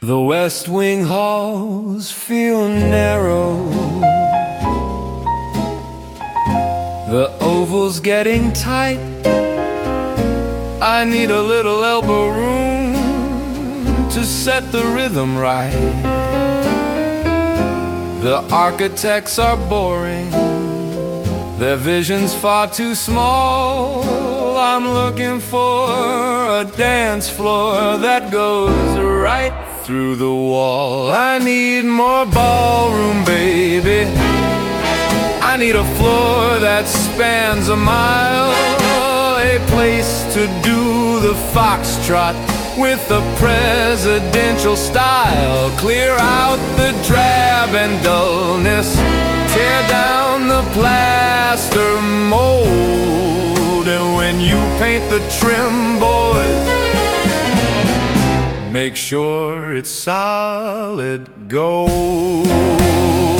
The West Wing halls feel narrow. The Oval's getting tight. I need a little elbow room to set the rhythm right. The architects are boring, their vision's far too small. I'm looking for a dance floor that goes right through the wall. I need more ballroom, baby. I need a floor that spans a mile, a place to do the foxtrot with a presidential style. Clear out the drab and dullness, tear down the plaster mold, and when you paint the trim, boys, make sure it's solid gold.